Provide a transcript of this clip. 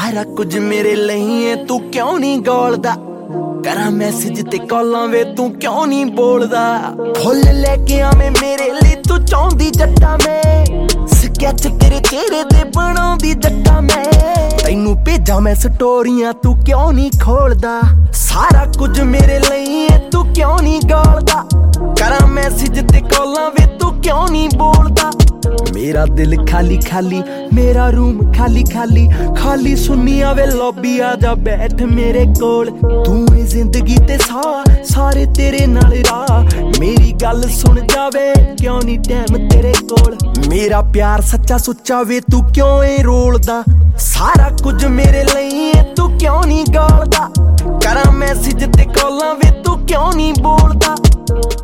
ਸਾਰਾ ਕੁਝ ਮੇਰੇ ਲਈ ਏ, ਤੂੰ ਕਿਉਂ ਨਹੀਂ ਗੋਲਦਾ? ਕਰਾਂ ਮੈਸੇਜ ਤੇ ਕਾਲਾਂ ਵੇ, ਤੂੰ ਕਿਉਂ ਨਹੀਂ ਬੋਲਦਾ? ਫੁੱਲ ਲੈ ਕੇ ਆਵੇਂ ਮੇਰੇ ਲਈ, ਤੂੰ ਚਾਹੁੰਦੀ ਜੱਟਾ ਮੈਂ ਸਕੈਚ ਤੇਰੇ ਚਿਹਰੇ ਤੇ ਬਣਾਉਂਦੀ ਜੱਟਾ ਮੈਂ। ਤੈਨੂੰ ਭੇਜਾਂ ਮੈਂ ਸਟੋਰੀਆਂ, ਤੂੰ ਕਿਉਂ ਨਹੀਂ ਖੋਲਦਾ? ਸਾਰਾ ਕੁਝ ਮੇਰੇ ਲਈ ਏ, ਤੂੰ ਕਿਉਂ ਨਹੀਂ ਗੋਲਦਾ? ਕਰਾਂ ਮੈਸੇਜ ਤੇ ਕਾਲਾਂ ਵੇ, ਤੂੰ ਕਿਉਂ ਨਹੀਂ ਬੋਲਦਾ? ਮੇਰਾ ਦਿਲ ਖਾਲੀ ਖਾਲੀ, ਮੇਰਾ ਰੂਮ ਖਾਲੀ ਖਾਲੀ, ਖਾਲੀ ਸੁਣੀ ਆਵੇ ਲੌਬੀ, ਆ ਜਾ ਬੈਠ ਮੇਰੇ ਕੋਲ। ਤੂੰ ਏ ਜ਼ਿੰਦਗੀ ਤੇ ਸਾਰੇ ਤੇਰੇ ਨਾਲ ਰਾਹ, ਮੇਰੀ ਗੱਲ ਸੁਣ ਜਾਵੇ ਕਿਉਂ ਨਹੀਂ ਟਾਈਮ ਤੇਰੇ ਕੋਲ। ਮੇਰਾ ਪਿਆਰ ਸੱਚਾ ਸੁੱਚਾ ਵੇ, ਤੂੰ ਕਿਉਂ ਏ ਰੋਲਦਾ? ਸਾਰਾ ਕੁਝ ਮੇਰੇ ਲਈ ਏ, ਤੂੰ ਕਿਉਂ ਨਹੀਂ ਗਾਲਦਾ? ਕਰਾਂ ਮੈਸੇਜ ਤੇ ਕਾਲਾਂ ਵੇ, ਤੂੰ ਕਿਉਂ ਨਹੀਂ ਬੋਲਦਾ?